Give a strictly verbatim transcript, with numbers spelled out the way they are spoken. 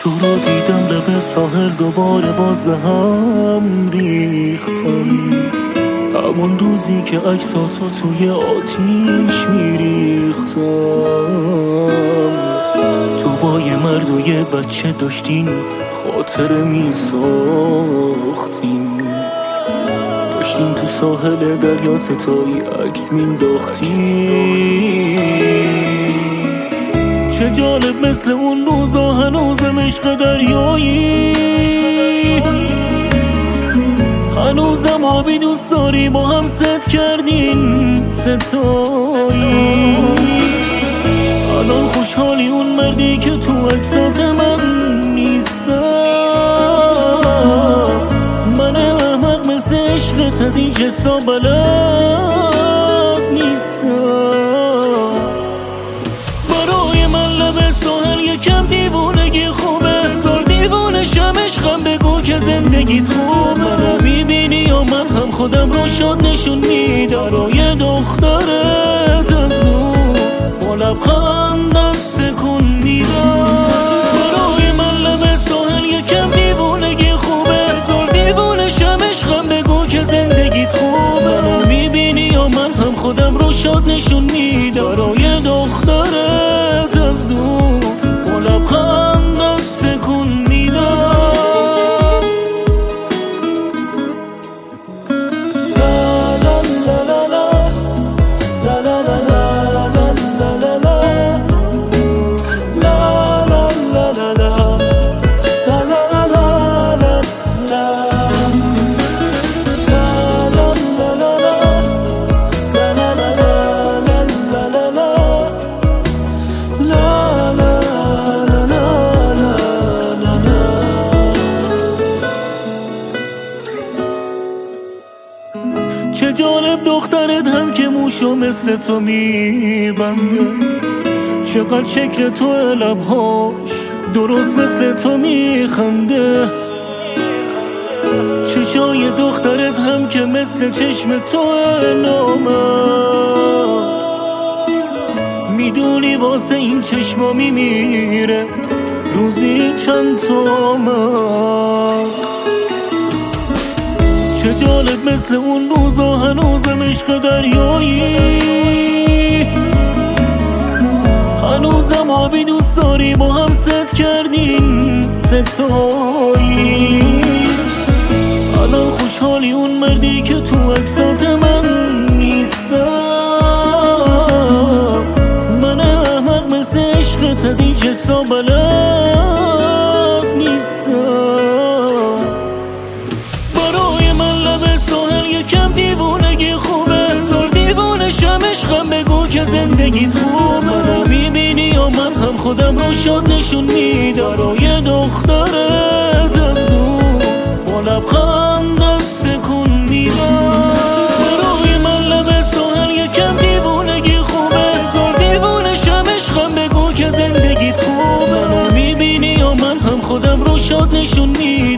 تو رو دیدم لب ساحل دوباره باز به هم ریختم، همون روزی که عکساتو توی آتیش میریختم. تو با یه مرد و یه بچه داشتین خاطره میساختین، داشتین تو ساحل دریا ستایی عکس مینداختین. چه جالب مثل اون روزا هنوزم عشق دریایی، هنوزم آبی دوست داری با هم ست کردین ستایی. الان خوشحالی اون مردی که تو عکسات من نیستم، من احمق مثل عشقت از این جسا بلد نیستم. برای من لب ساحل یکم دیوونگی خوبه، زار دیوونشم عشقم بگو که زندگیت خوبه. میبینی یا من هم خودم رو شاد نشون میدم، برای دخترت از دور با لبخند دست کن میدم. برای من لب ساحل یکم دیوونگی خوبه، زار دیوونشم عشقم بگو که زندگیت خوبه. میبینی یا من هم خودم رو شاد نشون میدم، برای دخترت از دور با لبخند دست کن میدم. چه جالب دخترت هم که موشو مثل تو میبنده، چقدر شکل تو لبهاش درست مثل تو میخنده. چشای دخترت هم که مثل چشم تو نامرد، میدونی واسه این چشما میمیره روزی چند تومن. چه جالب مثل اون روزا هنوزم عشق دریایی، هنوزم آبی دوست داری با هم ست کردین ستایی. الان خوشحالی اون مردی که تو عکسات من نیستم، من احمق مثل عشقت از این جسا بلد نیستم. برای من لب ساحل یکم دیوونگی خوبه، زار دیوونشم عشقم بگو که زندگیت خوبه. میبینی یا من هم خودم رو شاد نشون میدم، برای دخترت از دور با لبخند دست کن میدم. برای من لب ساحل یکم دیوونگی خوبه، زار دیوونشم عشقم بگو که زندگیت خوبه. میبینی یا من هم خودم رو شاد نشون میدم.